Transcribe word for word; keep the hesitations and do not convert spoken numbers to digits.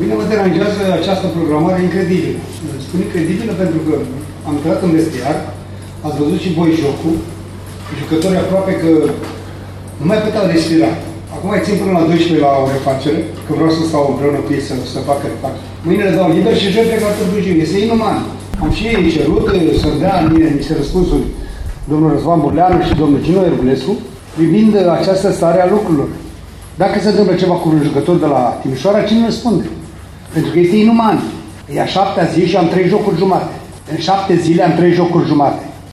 mine mă deranjează această programare incredibilă. Spun incredibilă pentru că am intrat în vestiar, ați văzut și voi jocul, jucătorii aproape că nu mai puteau respira. Acum îi țin până la douăsprezece la o refacere, că vreau să stau împreună cu ei să, să facă refacere. Mâine le dau liber și joi plec la Târgu Jiu. Este inuman. Am și ei cerut să dea mine niște răspunsuri domnul Răzvan Burleanu și domnul Gino Ervulescu privind această stare a lucrurilor. Dacă se întâmplă ceva cu un jucător de la Timișoara, cine răspunde? Pentru că este inuman. E a șaptea zi și am trei jocuri jumate. În șapte zile am trei jocuri jumate.